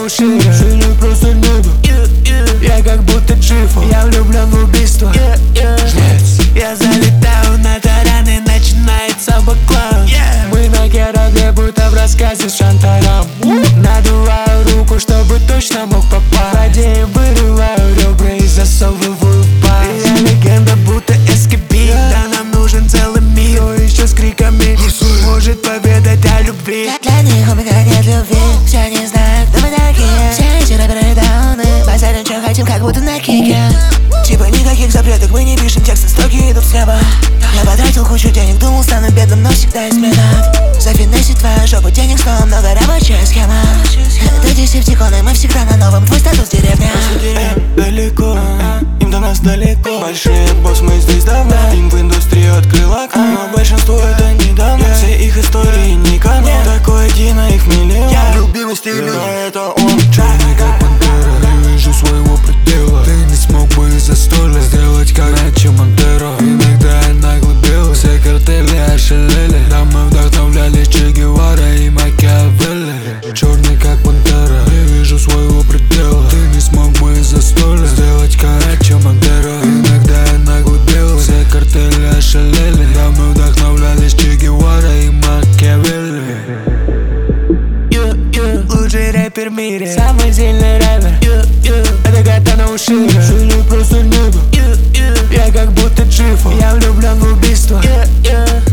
шире, шире просто небо. Я как будто Джифо, я влюблен в убийство. Жнец. Я залетаю на тараны, начинается баклан. Мы на корабле, будто в рассказе с Шантарам. Надуваю руку, чтобы точно мог попасть. В воде вырываю ребра и засовываю в пасть. Я легенда, будто эскибит. Да нам нужен целый мир. Кто еще с криками может поведать о любви? Для них у меня нет любви. Все не знают, кто мы такие. Все эти рэперы дауны базарим, что хотим, как будто на кике. Типа никаких запреток, мы не пишем тексты, строки идут с неба. Я потратил кучу денег, думал, стану бедным, но всегда есть смена. Зафинесить твою жопу, денег снова много, рабочая схема. Это десептиконы, мы всегда на новом, твой статус деревня. Далеко, им до нас далеко. Большие босс, мы здесь давно. Им в индустрию открыла окно. Но большинство это недавно. Все их истории не канон. Такой один, а их миллион. Любимый стиль, но это он. Черный как пантера, не вижу своего предела. Ты не смог бы из-за столя сделать как Начо Монтеро. Иногда я нагло белый, все картели ошалели. Да мы вдохновлялись Че Гевара и Макиавелли. Черный как пантера, не вижу своего предела. Ты не смог бы из-за столя сделать как Начо Монтеро. Иногда я нагло белый, все картели ошалели. Да мы вдохновлялись Че Гевара и Макиавелли. Лучший рэпер в мире, Самый сильный рэпер, это Катана Ушире. Шире просто небо, я как будто Джифо, я влюблен в убийство.